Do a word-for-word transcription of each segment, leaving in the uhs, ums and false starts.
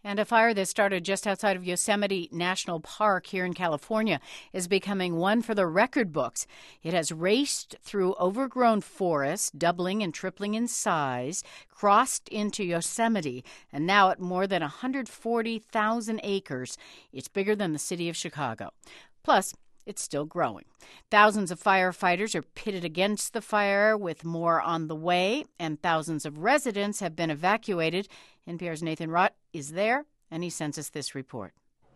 And a fire that started just outside of Yosemite National Park here in California is becoming one for the record books. It has raced through overgrown forests, doubling and tripling in size, crossed into Yosemite, and now at more than one hundred forty thousand acres, it's bigger than the city of Chicago. Plus, it's still growing. Thousands of firefighters are pitted against the fire, with more on the way, and thousands of residents have been evacuated. N P R's Nathan Rott is there, and he sends us this report.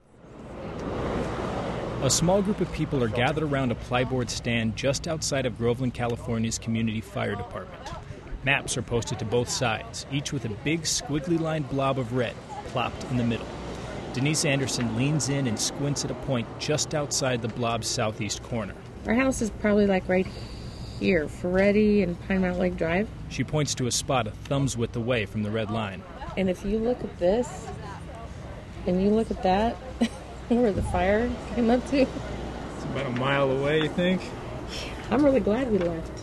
A small group of people are gathered around a plyboard stand just outside of Groveland, California's Community Fire Department. Maps are posted to both sides, each with a big squiggly-lined blob of red plopped in the middle. Denise Anderson leans in and squints at a point just outside the blob's southeast corner. Our house is probably like right here, Ferretti and Pine Mountain Lake Drive. She points to a spot a thumb's width away from the red line. And if you look at this, and you look at that, where the fire came up to. It's about a mile away, you think? I'm really glad we left.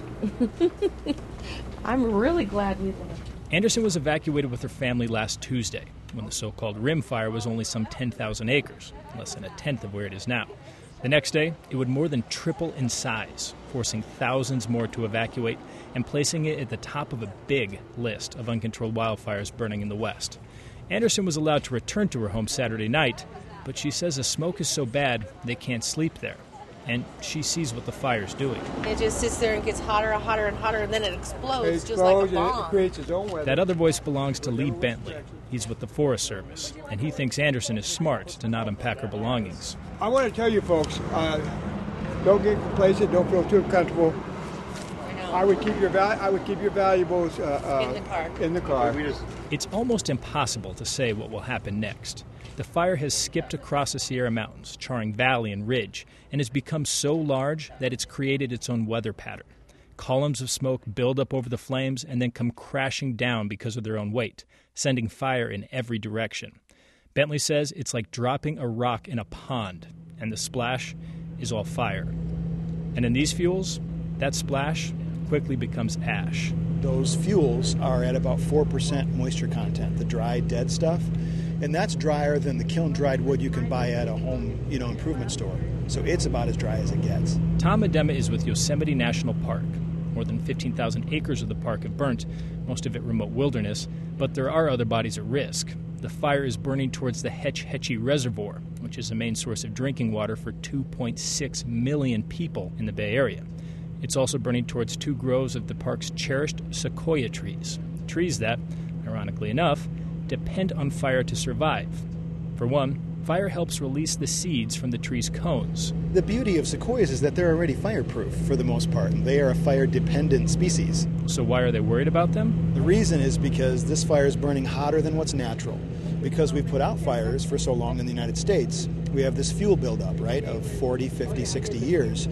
I'm really glad we left. Anderson was evacuated with her family last Tuesday, when the so-called Rim Fire was only some ten thousand acres, less than a tenth of where it is now. The next day, it would more than triple in size, forcing thousands more to evacuate and placing it at the top of a big list of uncontrolled wildfires burning in the West. Anderson was allowed to return to her home Saturday night, but she says the smoke is so bad they can't sleep there. And she sees what the fire's doing. It just sits there and gets hotter and hotter and hotter, and then it explodes, it just explodes like a and bomb. It creates its own weather. That other voice belongs to Lee Bentley. He's with the Forest Service, and he thinks Anderson is smart to not unpack her belongings. I want to tell you folks, uh, don't get complacent, don't feel too comfortable. I know. I would keep your val- I would keep your valuables uh, uh, in the car. In the car. It's almost impossible to say what will happen next. The fire has skipped across the Sierra Mountains, charring valley and ridge, and has become so large that it's created its own weather pattern. Columns of smoke build up over the flames and then come crashing down because of their own weight, sending fire in every direction. Bentley says it's like dropping a rock in a pond, and the splash is all fire. And in these fuels, that splash quickly becomes ash. Those fuels are at about four percent moisture content, the dry, dead stuff. And that's drier than the kiln-dried wood you can buy at a home, you know, improvement store. So it's about as dry as it gets. Tom Medema is with Yosemite National Park. More than fifteen thousand acres of the park have burnt, most of it remote wilderness, but there are other bodies at risk. The fire is burning towards the Hetch Hetchy Reservoir, which is the main source of drinking water for two point six million people in the Bay Area. It's also burning towards two groves of the park's cherished sequoia trees, trees that, ironically enough, depend on fire to survive. For one, fire helps release the seeds from the tree's cones. The beauty of sequoias is that they're already fireproof for the most part, and they are a fire-dependent species. So why are they worried about them? The reason is because this fire is burning hotter than what's natural. Because we've put out fires for so long in the United States, we have this fuel buildup, right, of forty, fifty, sixty years,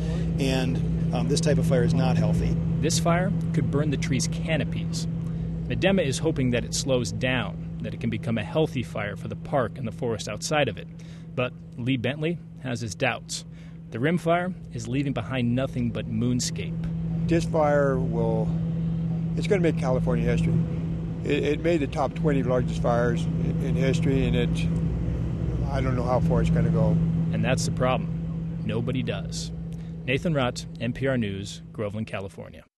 and um, this type of fire is not healthy. This fire could burn the tree's canopies. Medema is hoping that it slows down, that it can become a healthy fire for the park and the forest outside of it. But Lee Bentley has his doubts. The Rim Fire is leaving behind nothing but moonscape. This fire will, it's going to make California history. It, it made the top twenty largest fires in, in history, and it, I don't know how far it's going to go. And that's the problem. Nobody does. Nathan Rott, N P R News, Groveland, California.